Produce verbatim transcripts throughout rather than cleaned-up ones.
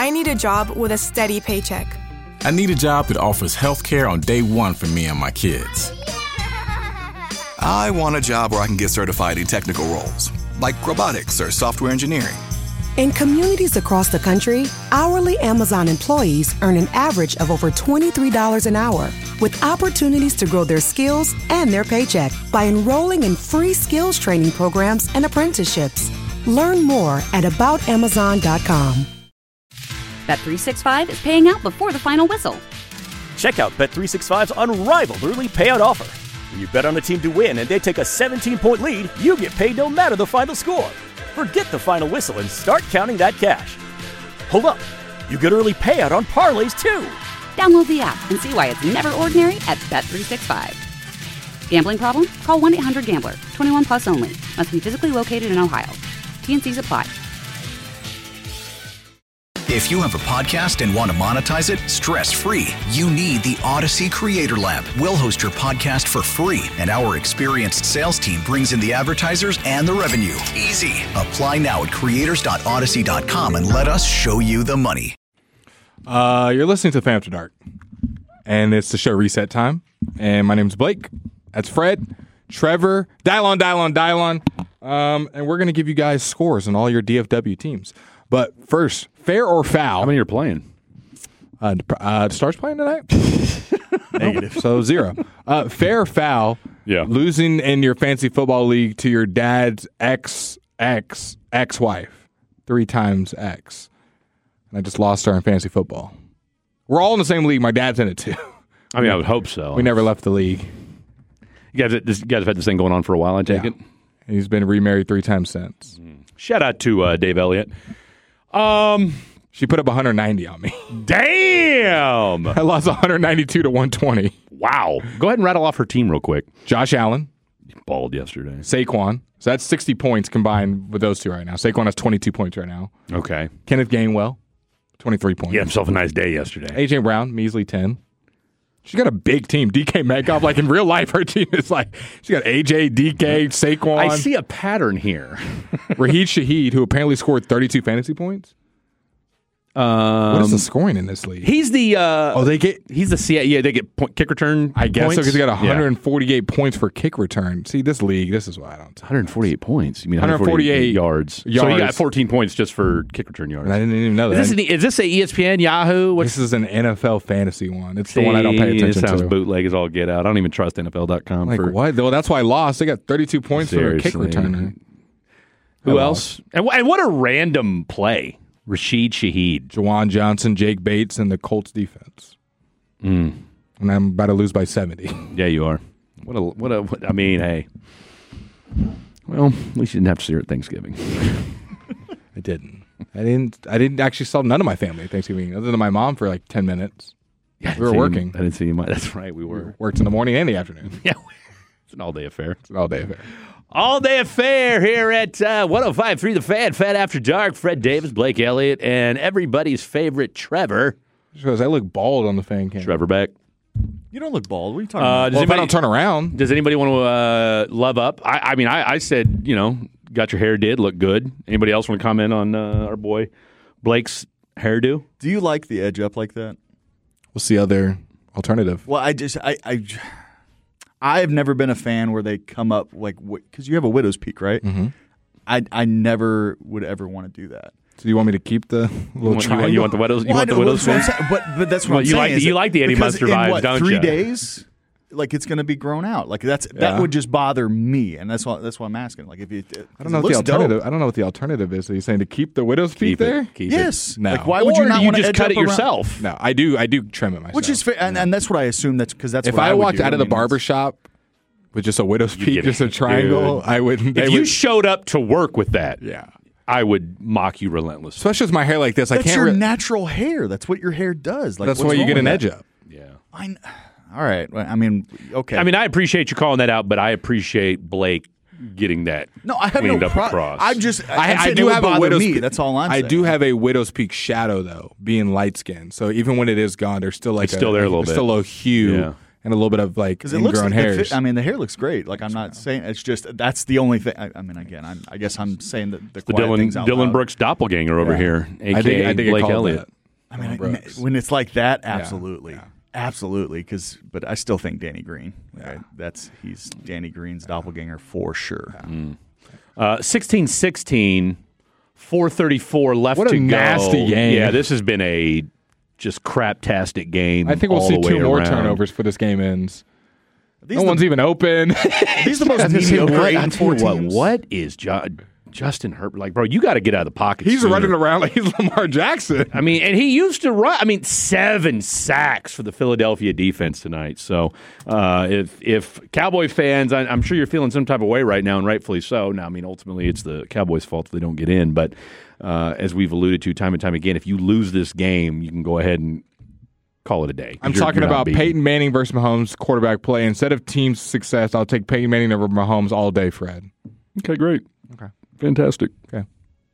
I need a job with a steady paycheck. I need a job that offers health care on day one for me and my kids. I want a job where I can get certified in technical roles, like robotics or software engineering. In communities across the country, hourly Amazon employees earn an average of over twenty-three dollars an hour, with opportunities to grow their skills and their paycheck by enrolling in free skills training programs and apprenticeships. Learn more at about amazon dot com. Bet three sixty-five is paying out before the final whistle. Check out Bet three sixty-five's unrivaled early payout offer. When you bet on a team to win and they take a seventeen-point lead, you get paid no matter the final score. Forget the final whistle and start counting that cash. Hold up. You get early payout on parlays, too. Download the app and see why it's never ordinary at Bet three sixty-five. Gambling problem? Call one eight hundred gambler. twenty-one plus only. Must be physically located in Ohio. T and Cs apply. If you have a podcast and want to monetize it stress-free, you need the Odyssey Creator Lab. We'll host your podcast for free, and our experienced sales team brings in the advertisers and the revenue. Easy. Apply now at creators dot odyssey dot com and let us show you the money. Uh, you're listening to Fan After Dark, and it's the show Reset Time. And my name's Blake. That's Fred, Trevor, Dylon, Dylon, Dylon. Um, and we're going to give you guys scores on all your D F W teams. But first, fair or foul? How many are playing? Uh, uh, Stars playing tonight? Negative. So zero. Uh, fair or foul? Yeah. Losing in your fantasy football league to your dad's ex ex ex wife, three times X. And I just lost her in fantasy football. We're all in the same league. My dad's in it too. I mean, I would hope so. We never left the league. You guys, this, you guys have had this thing going on for a while, I take Yeah. it? He's been remarried three times since. Shout out to uh, Dave Elliott. Um, She put up one hundred ninety on me. Damn! I lost one hundred ninety-two to one twenty. Wow. Go ahead and rattle off her team real quick. Josh Allen. Balled yesterday. Saquon. So that's sixty points combined with those two right now. Saquon has twenty-two points right now. Okay. Kenneth Gainwell, twenty-three points. He had himself a nice day yesterday. A J Brown, measly ten. She's got a big team. D K Metcalf, like in real life, her team is like, she's got A J, D K, Saquon. I see a pattern here. Raheed Shaheed, who apparently scored thirty-two fantasy points. Um, What is the scoring in this league? He's the. Uh, oh, they get. He's the C. Yeah, they get point, kick return. I guess points. so because he got one hundred Yeah. forty-eight points for kick return. See, this league, this is why I don't. one hundred forty-eight points. You mean one hundred forty-eight yards. yards. So he got fourteen points just for kick return yards. And I didn't even know that. Is this, an, is this a E S P N, Yahoo? What's, this is an N F L fantasy one. It's the one I don't pay attention it sounds to. bootleg as all get out. I don't even trust N F L dot com. Like for, what? Well, that's why I lost. They got thirty-two points Seriously. for a kick returner. Who I else? And, and what a random play. Raheed Shaheed. Jawan Johnson, Jake Bates, and the Colts defense. Mm. And I'm about to lose by seventy. Yeah, you are. What a what a. What, I mean, hey. Well, at least you didn't have to see her at Thanksgiving. I didn't. I didn't. I didn't actually saw none of my family at Thanksgiving, other than my mom for like ten minutes. Yeah, we were working. I didn't see you. That's right, we were. Worked in the morning and the afternoon. Yeah, it's an all day affair. It's an all day affair. All day affair here at uh, one oh five point three The Fan, Fan After Dark. Fred Davis, Blake Elliott, and everybody's favorite Trevor. Because I look bald on the fan cam. Trevor Beck. You don't look bald. What are you talking Uh, about? does Well, if I anybody, don't turn around. does anybody want to uh, love up? I, I mean, I, I said, you know, got your hair did look good. Anybody else want to comment on uh, our boy Blake's hairdo? Do you like the edge up like that? What's the other alternative? Well, I just I I I've never been a fan where they come up like because you have a widow's peak, right? Mm-hmm. I I never would ever want to do that. So you want me to keep the little You want, triangle? you want the widow's? You Well, want the I know, widow's? that's what I'm face? saying, but but that's what Well, I'm you saying. like the- is you that- like the Eddie because Munster in vibes, what, don't three you? days, like it's going to be grown out. Like that's Yeah. that would just bother me, and that's why that's why I'm asking. Like if you, I don't know what the alternative. I don't know what the alternative is. Are you saying to keep the widow's peak Keep it. there? Keep it. yes, No. Like why would Or you not you want to just edge cut up it around- yourself? No, I do. I do trim it myself. Which is fair, and, and that's what I assume. That's because that's if what I, I, would walked do. out of I the mean, barber it's- shop with just a widow's You peak, get just it. a triangle, Dude. I wouldn't. If they you would- showed up to work with that, yeah. I would mock you relentlessly. Especially with my hair like this, I That's can't. your re- natural hair. That's what your hair does. Like that's what's why you wrong get an with edge that? up. Yeah. I, kn- all right. Well, I mean, okay. I mean, I appreciate you calling that out, but I appreciate Blake getting that no, I have cleaned no up problem. across. I'm just. I, I'm I saying do it would have a bother widow's me. peak. That's all I'm I saying. do have a widow's peak shadow though, being light skinned. So even when it is gone, there's still like It's still there a little there's bit. Still a hue Yeah. and a little bit of like because it looks. ingrown the hairs. fi- I mean, the hair looks great. Like I'm not saying it's just that's the only thing. I, I mean, again, I'm, I guess I'm saying that the, the quiet Dylan things out Dylan loud. Brooks doppelganger over Yeah. here, I aka think, I think it Blake called Elliott. that. I mean, when it's like that, absolutely. Yeah. Yeah. Absolutely, because but I still think Danny Green. Yeah. Right? That's he's Danny Green's doppelganger for sure. Yeah. Mm. Uh, sixteen sixteen, four thirty-four left what a to go. Nasty game. Yeah, this has been a just crap-tastic game. I think we'll all see the way two more around. turnovers for this game ends. These no the, one's even open. These are the most mediocre eight and four what, teams. What is John? Justin Herbert, like, bro, you got to get out of the pocket. He's sooner. running around like he's Lamar Jackson. I mean, and he used to run. I mean, seven sacks for the Philadelphia defense tonight. So, uh, if if Cowboy fans, I, I'm sure you're feeling some type of way right now, and rightfully so. Now, I mean, ultimately, it's the Cowboys' fault if they don't get in. But uh, as we've alluded to time and time again, if you lose this game, you can go ahead and call it a day. I'm you're, talking you're about Peyton Manning versus Mahomes quarterback play. Instead of team success, I'll take Peyton Manning over Mahomes all day, Fred. Okay, great. Okay. Fantastic. Okay.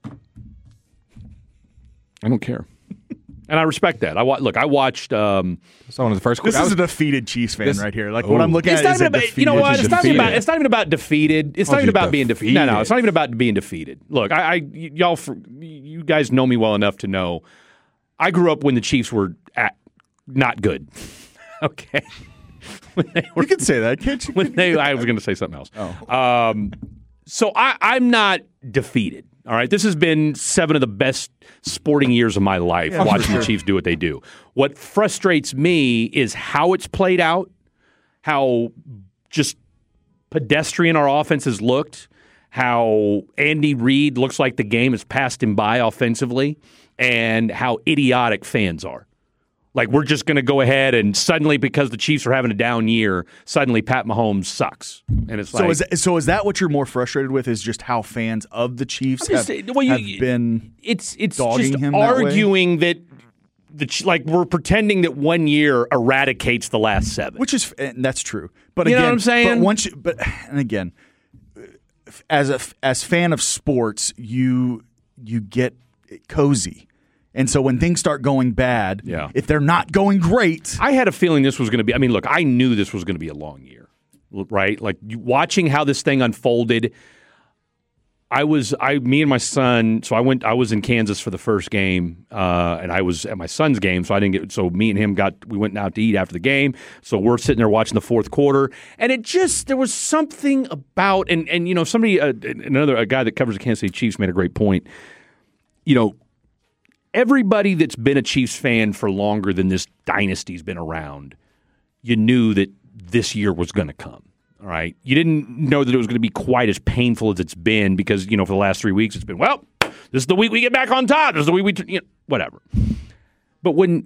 I don't care. And I respect that. I wa- Look, I watched um, someone of the first This was, is a defeated Chiefs fan this, right here. Like, ooh. What I'm looking it's at not is even a about, defeated. You know what? It's not, even about, it's not even about defeated. It's Oh, not even just about being defeated. defeated. No, no. It's not even about being defeated. Look, I, I y'all, for, you guys know me well enough to know I grew up when the Chiefs were at, not good. Okay. When they were, you can say that, can't you? When they, I was going to say something else. Oh. Um, so I, I'm not defeated. All right, this has been seven of the best sporting years of my life, yeah, watching sure. the Chiefs do what they do. What frustrates me is how it's played out, how just pedestrian our offense has looked, how Andy Reid looks like the game has passed him by offensively, and how idiotic fans are. Like, we're just going to go ahead and suddenly, because the Chiefs are having a down year, suddenly Pat Mahomes sucks. And it's so like, is that, so is that what you're more frustrated with? Is just how fans of the Chiefs just, have, well, you, have been it's it's dogging just him arguing that, that the like we're pretending that one year eradicates the last seven, which is and that's true. But you again, know what I'm saying? But once, you, but and again, as a as fan of sports, you you get cozy. And so when things start going bad, yeah. if they're not going great. I had a feeling this was going to be, I mean, look, I knew this was going to be a long year, right? Like, watching how this thing unfolded, I was, I, me and my son, so I went, I was in Kansas for the first game, uh, and I was at my son's game, so I didn't get, so me and him got, we went out to eat after the game, so we're sitting there watching the fourth quarter, and it just, there was something about, and, and you know, somebody, uh, another, a guy that covers the Kansas City Chiefs made a great point, you know, everybody that's been a Chiefs fan for longer than this dynasty's been around, you knew that this year was going to come. All right. You didn't know that it was going to be quite as painful as it's been because, you know, for the last three weeks, it's been, well, this is the week we get back on top. This is the week we, you know, whatever. But when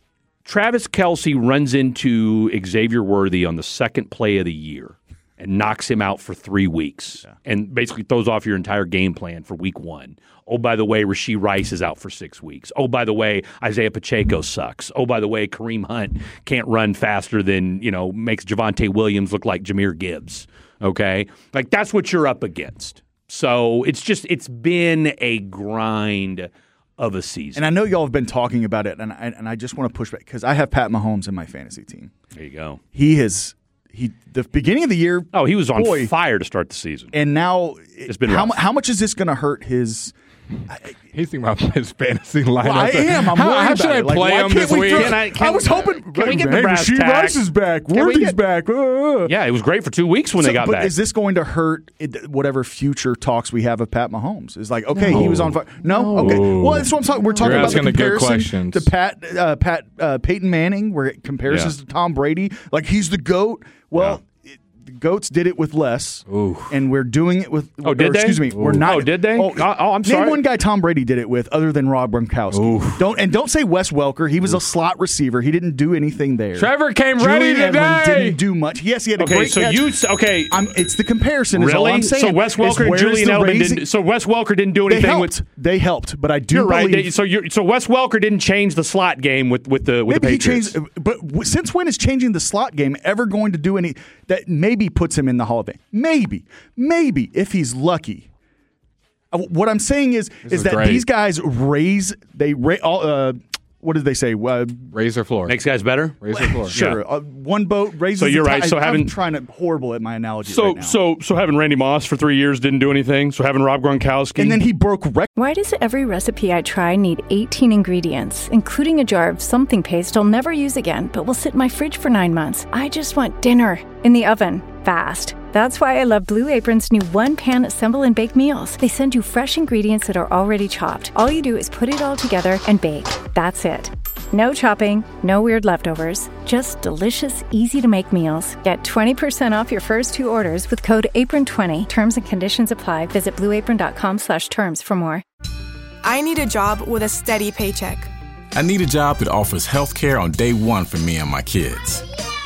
Travis Kelce runs into Xavier Worthy on the second play of the year and knocks him out for three weeks yeah. and basically throws off your entire game plan for week one. Oh, by the way, Rashee Rice is out for six weeks. Oh, by the way, Isaiah Pacheco sucks. Oh, by the way, Kareem Hunt can't run faster than, you know, makes Javonte Williams look like Jahmyr Gibbs. Okay? Like, that's what you're up against. So it's just, it's been a grind of a season. And I know y'all have been talking about it, and I, and I just want to push back because I have Pat Mahomes in my fantasy team. There you go. He has... He the beginning of the year. Oh, he was on boy, fire to start the season, and now it's been how, rough. how much is this going to hurt his? He's thinking about his fantasy lineup. Well, I am. I'm how, worried how about should I it. Like, play him this we week? Throw, can I, can, I was hoping. Can we get hey, the brass Rashee tack? Rice is back. Worthy's get, back. Uh, yeah, it was great for two weeks when so, they got but back. Is this going to hurt it, whatever future talks we have of Pat Mahomes? Is like, okay, no. he was on fire. No, no. Okay. Well, that's what I'm talking. We're talking You're about the comparison to Pat, uh, Pat, uh, Peyton Manning, where it compares yeah. us to Tom Brady. Like he's the GOAT. Well. Yeah. The Goats did it with less, Ooh. and we're doing it with. Oh, did or, they? Excuse me, Ooh. we're not. Oh, did they? Oh, oh I'm sorry. Name one guy Tom Brady did it with, other than Rob Gronkowski. Ooh. Don't and don't say Wes Welker. He was Ooh. a slot receiver. He didn't do anything there. Trevor came Julian ready today. Edelman didn't do much. Yes, he had a okay, great so catch. you okay? I'm, it's the comparison. Is really? all I'm saying. So Wes Welker and Julian Edelman didn't. So Wes Welker didn't do anything. They helped. with. They helped, but I do You're right. believe. They, so you so Wes Welker didn't change the slot game with with the with maybe the Patriots. He changed, but w- since when is changing the slot game ever going to do any that maybe puts him in the Hall of Fame? Maybe, maybe if he's lucky. Uh, what I'm saying is, this is, is that great. these guys raise they ra- all, uh, what did they say? Uh, raise their floor. Makes guys better? Raise their floor. Sure. Yeah. Uh, one boat raises So you're the right. tide. So I'm having- trying to horrible at my analogy So right now. so so having Randy Moss for three years didn't do anything. So having Rob Gronkowski. And then he broke records. Why does every recipe I try need eighteen ingredients, including a jar of something paste I'll never use again, but will sit in my fridge for nine months? I just want dinner in the oven, fast. That's why I love Blue Apron's new one-pan assemble and bake meals. They send you fresh ingredients that are already chopped. All you do is put it all together and bake. That's it. No chopping, no weird leftovers, just delicious, easy-to-make meals. Get twenty percent off your first two orders with code apron twenty. Terms and conditions apply. Visit blueapron.com slash terms for more. I need a job with a steady paycheck. I need a job that offers health care on day one for me and my kids.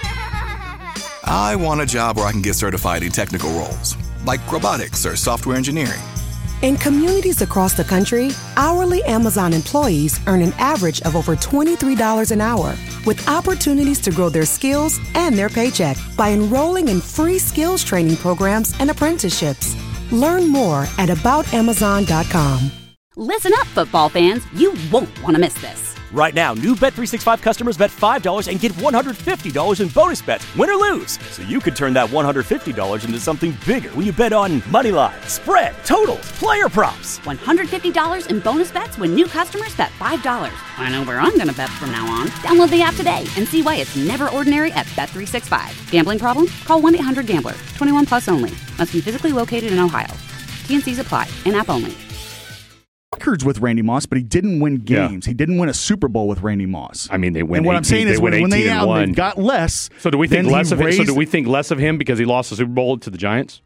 I want a job where I can get certified in technical roles, like robotics or software engineering. In communities across the country, hourly Amazon employees earn an average of over twenty-three dollars an hour, with opportunities to grow their skills and their paycheck by enrolling in free skills training programs and apprenticeships. Learn more at about amazon dot com. Listen up, football fans. You won't want to miss this. Right now, new Bet three sixty-five customers bet five dollars and get one hundred fifty dollars in bonus bets, win or lose. So you could turn that one hundred fifty dollars into something bigger when you bet on money line, spread, totals, player props. one hundred fifty dollars in bonus bets when new customers bet five dollars. I know where I'm going to bet from now on. Download the app today and see why it's never ordinary at Bet three sixty-five. Gambling problem? Call one eight hundred gambler. twenty-one plus only. Must be physically located in Ohio. T N Cs apply. In-app only. Records with Randy Moss, but he didn't win games. Yeah. He didn't win a Super Bowl with Randy Moss. I mean, they win. And what eighteen, I'm saying is, they when, when they, and out, they got less. So do we think then less he of him? So raised- do we think less of him because he lost the Super Bowl to the Giants?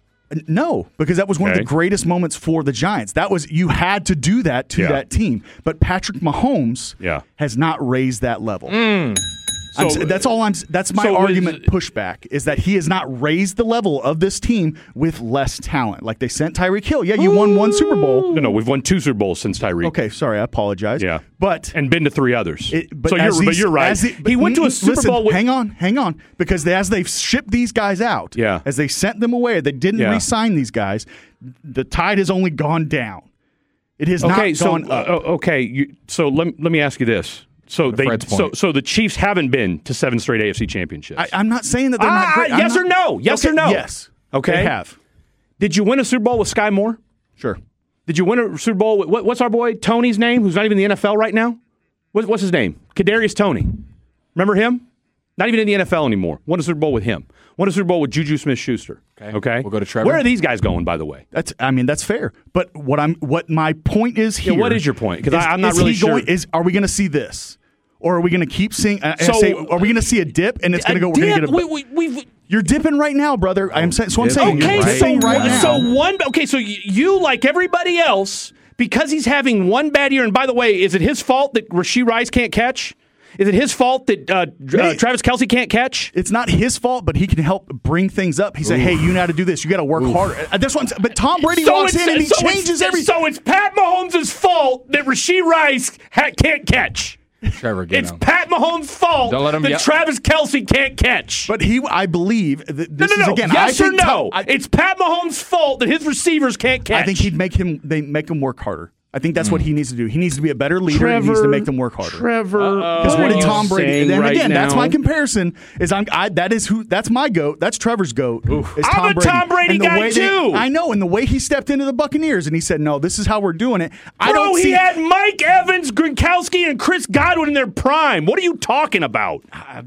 No, because that was one Okay. of the greatest moments for the Giants. That was you had to do that to Yeah. that team. But Patrick Mahomes Yeah. has not raised that level. Mm. I'm So- s- that's all I'm. s- That's my so argument. is- Pushback is that he has not raised the level of this team with less talent. Like they sent Tyreek Hill. Yeah, you won one Super Bowl. No, no, we've won two Super Bowls since Tyreek. Okay, sorry, I apologize. Yeah, but and been to three others. It, but so as you're, but these- you're right. as the- he went to a mm, Super listen, Bowl with. Hang on, hang on, because they, as they've shipped these guys out, Yeah. as they sent them away, they didn't Yeah. re-sign these guys. The tide has only gone down. It has Okay, not so gone up. uh, okay, you, so let let me ask you this. So they Fred's so point. so the Chiefs haven't been to seven straight A F C championships. I, I'm not saying that they're Ah, not great. I'm yes not- or no? Yes Okay, or no? Yes. Okay. They have. Did you win a Super Bowl with Sky Moore? Sure. Did you win a Super Bowl with what, what's our boy Tony's name? Who's not even in the N F L right now? What, what's his name? Kadarius Toney. Remember him? Not even in the N F L anymore. Won a Super Bowl with him. Won a Super Bowl with Juju Smith-Schuster. Okay. Okay. We'll go to Trevor. Where are these guys going, by the way? That's. I mean, that's fair. But what I'm, what my point is Yeah, here. what is your point? 'Cause is- I- I'm not is really he going- sure. Is are we going to see this, or are we going to keep seeing? Uh, So- say, are we going to see a dip, and it's going to go? We're going to get a. We, we, we've, You're dipping right now, brother. I'm saying. So I'm saying. okay, you're so, dipping right now. so one. Okay, so y- you, like everybody else, because he's having one bad year, and by the way, is it his fault that Rashee Rice can't catch? Is it his fault that uh, uh, Travis Kelce can't catch? It's not his fault, but he can help bring things up. He said, "Hey, you know how to do this. You got to work harder." Uh, That's what. I'm saying. But Tom Brady So walks it's- in and he so it's- changes everything. So it's Pat Mahomes' fault that Rashee Rice ha- can't catch. Trevor, get It's him. Pat Mahomes' fault Don't let him that yell. Travis Kelce can't catch. But he, I believe, that no, this no, is no. again. Yes I or think no? Tom- I, it's Pat Mahomes' fault that his receivers can't catch. I think he'd make him. They make him work harder. I think that's what he needs to do. He needs to be a better leader. and he needs to make them work harder. Trevor, Because what what are did you Tom Brady? saying And right again, that's now? my comparison. Is I'm I, that is who that's my goat. That's Trevor's goat. Is I'm Tom a Brady. Tom Brady And the guy way they- too. I know, and the way he stepped into the Buccaneers and he said, "No, this is how we're doing it." I Bro, don't he see. had Mike Evans, Gronkowski, and Chris Godwin in their prime. What are you talking about? I,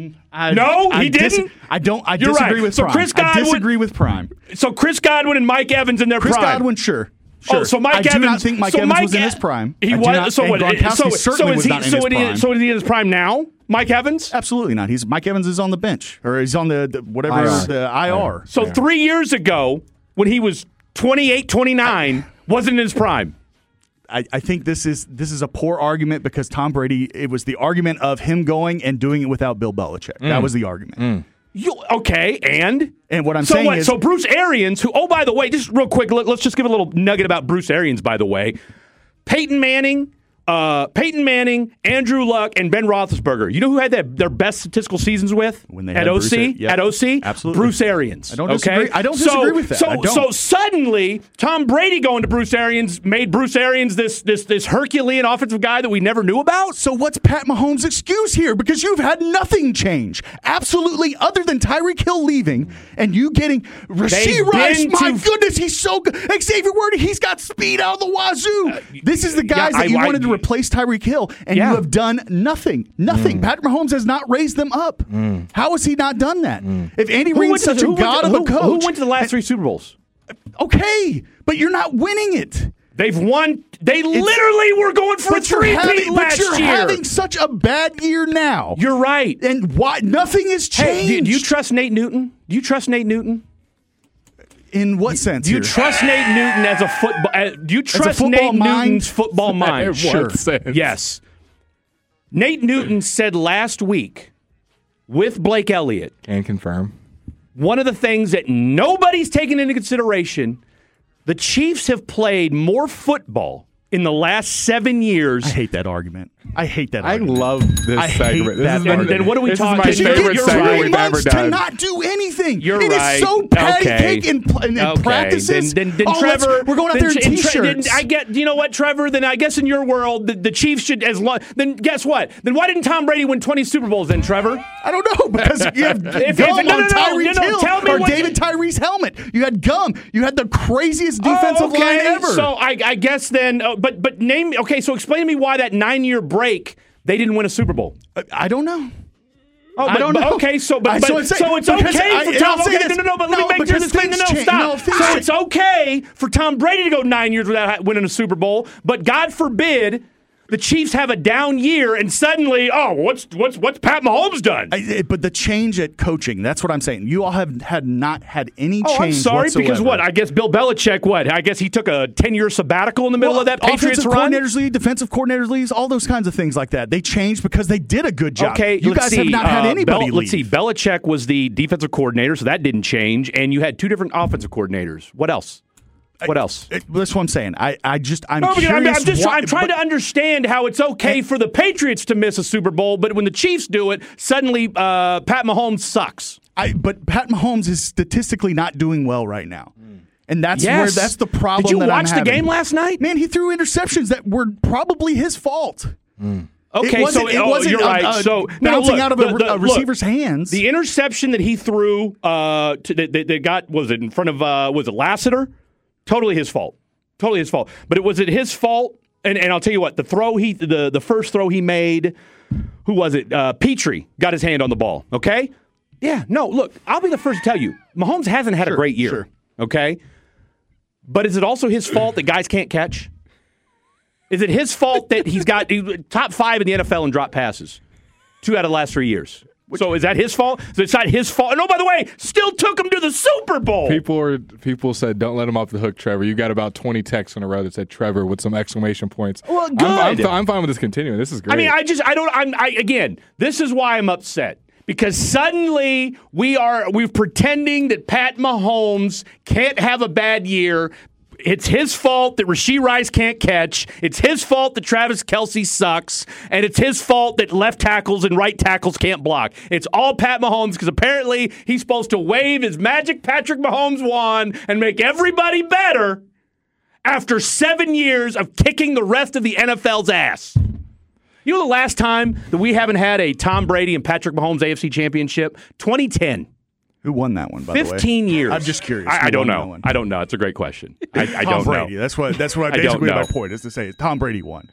No, I he dis- didn't? I don't. I You're disagree right. with So Prime. Chris I Godwin- disagree with Prime. So Chris Godwin and Mike Evans in their Chris prime. Godwin, sure. Sure. Oh, so Mike I Evans. do not think Mike so Evans Mike was in E- his prime. He I do was. not- so and what? Gronkowski so, certainly so is was he? not in so, his it is- prime. so is he in his prime now? Mike Evans. Absolutely not. He's Mike Evans is on the bench or he's on the, the whatever I R. the I R. So three years ago, when he was twenty-eight, twenty-nine, wasn't in his prime. I, I think this is this is a poor argument because Tom Brady. It was the argument of him going and doing it without Bill Belichick. Mm. That was the argument. Mm. You, okay, and and what I'm so saying what, is so Bruce Arians, who oh by the way, just real quick, let, let's just give a little nugget about Bruce Arians. By the way, Peyton Manning uh, Peyton Manning, Andrew Luck, and Ben Roethlisberger. You know who had their, their best statistical seasons with? When they at had O C? Bruce, yep. At O C? Absolutely. Bruce Arians. I don't okay? disagree. I don't disagree so, with that. So, I don't. so suddenly, Tom Brady going to Bruce Arians made Bruce Arians this, this, this Herculean offensive guy that we never knew about? So what's Pat Mahomes' excuse here? Because you've had nothing change. Absolutely, other than Tyreek Hill leaving and you getting Rashee Rice. My to, goodness, he's so good. Xavier Worthy, he's got speed out of the wazoo. Uh, this is the guys yeah, that you I, wanted I, to replace Tyreek Hill, and yeah. you have done nothing. Nothing. Mm. Patrick Mahomes has not raised them up. Mm. How has he not done that? Mm. If Andy Reid's such to, a god to, of a who, coach. Who went to the last and, three Super Bowls? Okay, but you're not winning it. They've won. They it's, literally were going for a three-peat last But you're year. having such a bad year now. You're right. And why? Nothing has changed. Hey, do, do you trust Nate Newton? Do you trust Nate Newton? In what sense? Do you here? trust Nate Newton as a football? Uh, do you trust Nate mind? Newton's football mind? Sure. Yes. Nate Newton said last week with Blake Elliott. Can confirm. One of the things that nobody's taken into consideration, the Chiefs have played more football in the last seven years. I hate that argument. I hate that I argument. love this I segment. This that is my, then, then what are we this talking is my about? favorite you segment three we've ever months done. to not do anything. You're it right. is so patty okay. cake in, in, in okay. practices. Then, then, then oh, Trevor, we're going out there in then, t-shirts. Then I get. You know what, Trevor? Then I guess in your world, the, the Chiefs should as long. Then guess what? Then why didn't Tom Brady win twenty Super Bowls? Then Trevor? I don't know because you have if, gum if, no, on no, no, Tyreek no, no, Hill tell me or what David you, Tyree's helmet. You had gum. You had the craziest defensive oh, okay. line ever. So I, I guess then, uh, but but name me. Okay, so explain to me why that nine-year break they didn't win a Super Bowl. I, I don't know. Oh, but, I don't but, know. Okay, so but, I, but so, saying, so it's okay I, for Tom. Okay, no, no, no. But let no, me make sure this thing. No, no, change. stop. No, so change. it's okay for Tom Brady to go nine years without winning a Super Bowl, but God forbid the Chiefs have a down year and suddenly, oh, what's what's what's Pat Mahomes done? I, but the change at coaching, that's what I'm saying. You all have had not had any oh, change I'm sorry, whatsoever. because what? I guess Bill Belichick, what? I guess he took a ten-year sabbatical in the middle well, of that Patriots offensive run? coordinators league, defensive coordinators leagues, all those kinds of things like that. They changed because they did a good job. Okay, you guys see. have not uh, had anybody Bel- leave. Let's see. Belichick was the defensive coordinator, so that didn't change, and you had two different offensive coordinators. What else? What else? I, that's what I'm saying. I, I just I'm no, curious. I'm, I'm just why, I'm trying but, to understand how it's okay and, for the Patriots to miss a Super Bowl, but when the Chiefs do it, suddenly uh, Pat Mahomes sucks. I but Pat Mahomes is statistically not doing well right now. And that's yes. where that's the problem. Did you that watch I'm the having. game last night? Man, he threw interceptions that were probably his fault. Mm. Okay, so it oh, wasn't you're a, right. A, so bouncing no, look, out of the, a, the, a receiver's look, hands. The interception that he threw uh, to, that, that, that got was it in front of uh, was it Lassiter? Totally his fault. Totally his fault. But it was it his fault? And and I'll tell you what, the throw he the, the first throw he made, who was it? Uh, Petrie got his hand on the ball. Okay? Yeah, no, look, I'll be the first to tell you, Mahomes hasn't had sure, a great year. Sure. Okay? But is it also his fault that guys can't catch? Is it his fault that he's got top five in the N F L in drop passes? Two out of the last three years. So is that his fault? So it's not his fault. And oh, by the way, still took him to the Super Bowl. People were people said, "Don't let him off the hook, Trevor." You got about twenty texts in a row that said Trevor with some exclamation points. Well, good. I'm, I'm, I'm fine with this continuing. This is great. I mean, I just I don't. I'm I, again. This is why I'm upset. Because suddenly we are we're pretending that Pat Mahomes can't have a bad year. It's his fault that Rashee Rice can't catch. It's his fault that Travis Kelce sucks. And it's his fault that left tackles and right tackles can't block. It's all Pat Mahomes because apparently he's supposed to wave his magic Patrick Mahomes wand and make everybody better after seven years of kicking the rest of the N F L's ass. You know the last time that we haven't had a Tom Brady and Patrick Mahomes A F C championship? twenty ten. Who won that one, by the way? fifteen years. I'm just curious. I, I don't know. I don't know. It's a great question. I, I don't Tom Brady. know. That's what, that's what I basically don't know. my point is to say. Tom Brady won.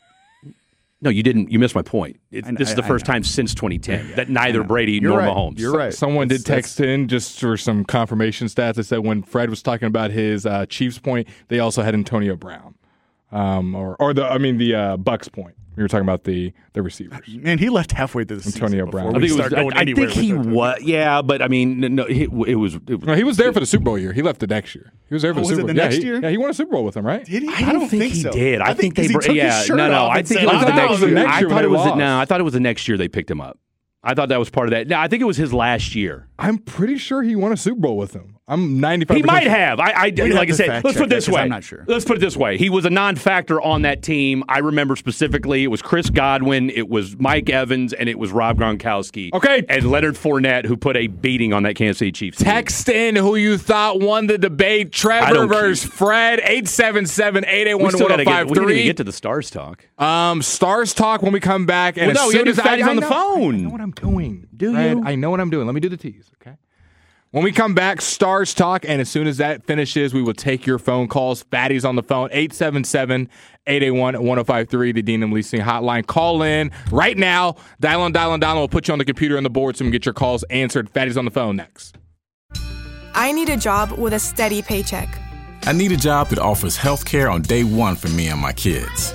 No, you didn't. You missed my point. It, I, this I, is the I first know. time since twenty ten that neither Brady You're nor right. Mahomes. You're right. Someone That's, did text in just for some confirmation stats that said when Fred was talking about his uh, Chiefs point, they also had Antonio Brown, um, or or the I mean the uh, Bucks point. We were talking about the the receivers. Man, he left halfway through the Antonio season Brown. before I we think, it start was, going I, I anywhere think he with it. was. Yeah, but I mean, no, it, it was. It was No, he was there for the Super Bowl year. He left the next year. He was there for Oh, the was Super it Bowl. the yeah, next he, year? Yeah, he won a Super Bowl with them, right? Did he? I don't think, he so. did. I, I think, think they. 'cause he took yeah, his shirt no, no. off I and think said, it was the "I next was the year. next I year thought when it they was. lost. No, I thought it was the next year they picked him up. I thought that was part of that. No, I think it was his last year. I'm pretty sure he won a Super Bowl with them. I'm ninety-five. He might have. I, I We'd like I have to said. fact Let's check put it this that 'cause way. I'm not sure. Let's put it this way. He was a non-factor on that team. I remember specifically. It was Chris Godwin. It was Mike Evans, and it was Rob Gronkowski. Okay. And Leonard Fournette, who put a beating on that Kansas City Chiefs team. Text in who you thought won the debate. I Trevor don't versus Fred. eight seven seven, eight eight We one, still one gotta oh get, five we didn't even three. get to the Stars talk. Um, Stars talk when we come back. And Well, no, as you soon do as I, Fatty's I on the know- phone. I know what I'm doing. Do Fred, you? I know what I'm doing. Let me do the tease, okay? When we come back, Stars talk, and as soon as that finishes, we will take your phone calls. Fatty's on the phone, eight seven seven, eight eight one, one oh five three, the Dean and Leasing hotline. Call in right now. Dial on, dial on, dial on. We'll put you on the computer on the board so we can get your calls answered. Fatty's on the phone next. I need a job with a steady paycheck. I need a job that offers health care on day one for me and my kids.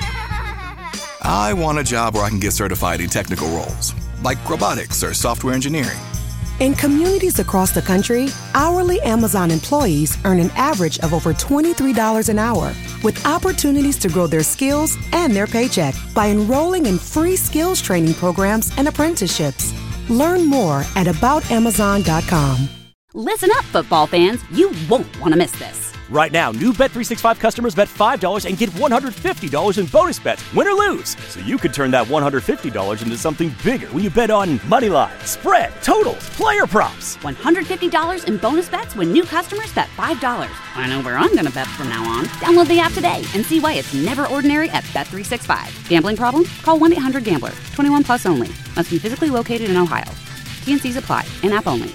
I want a job where I can get certified in technical roles, like robotics or software engineering. In communities across the country, hourly Amazon employees earn an average of over twenty-three dollars an hour, with opportunities to grow their skills and their paycheck by enrolling in free skills training programs and apprenticeships. Learn more at about amazon dot com. Listen up, football fans. You won't want to miss this. Right now, new Bet three sixty-five customers bet five dollars and get one hundred fifty dollars in bonus bets, win or lose. So you could turn that one hundred fifty dollars into something bigger when you bet on money line, spread, totals, player props. one hundred fifty dollars in bonus bets when new customers bet five dollars. I know where I'm going to bet from now on. Download the app today and see why it's never ordinary at Bet three sixty-five. Gambling problem? Call one eight hundred gambler. twenty-one plus only. Must be physically located in Ohio. T N Cs apply. In-app only.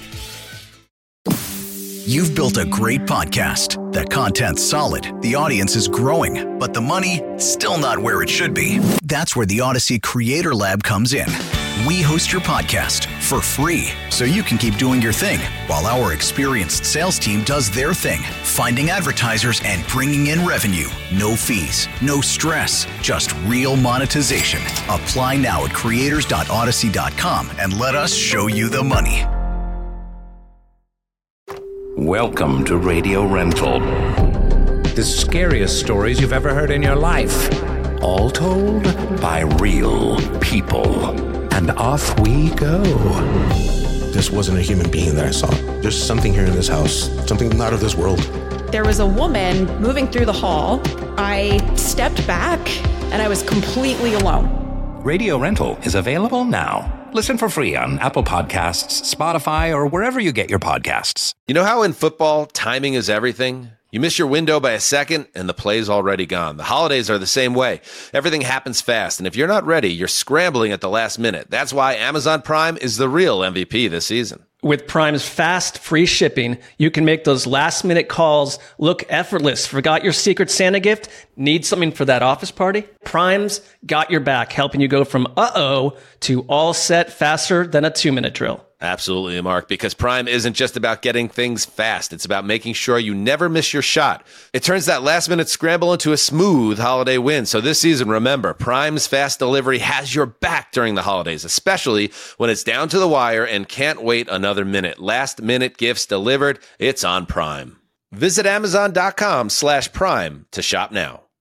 You've built a great podcast. The content's solid, the audience is growing, but the money still not where it should be. That's where the Odyssey Creator Lab comes in. We host your podcast for free so you can keep doing your thing while our experienced sales team does their thing, finding advertisers and bringing in revenue. No fees, no stress, just real monetization. Apply now at creators dot odyssey dot com and let us show you the money. Welcome to Radio Rental. The scariest stories you've ever heard in your life. All told by real people. And off we go. This wasn't a human being that I saw. There's something here in this house, something not of this world. There was a woman moving through the hall. I stepped back and I was completely alone. Radio Rental is available now. Listen for free on Apple Podcasts, Spotify, or wherever you get your podcasts. You know how in football, timing is everything? You miss your window by a second, and the play's already gone. The holidays are the same way. Everything happens fast, and if you're not ready, you're scrambling at the last minute. That's why Amazon Prime is the real M V P this season. With Prime's fast, free shipping, you can make those last-minute calls look effortless. Forgot your Secret Santa gift? Need something for that office party? Prime's got your back, helping you go from uh-oh to all set faster than a two-minute drill. Absolutely, Mark, because Prime isn't just about getting things fast. It's about making sure you never miss your shot. It turns that last-minute scramble into a smooth holiday win. So this season, remember, Prime's fast delivery has your back during the holidays, especially when it's down to the wire and can't wait another minute. Last-minute gifts delivered. It's on Prime. Visit amazon dot com slash prime to shop now.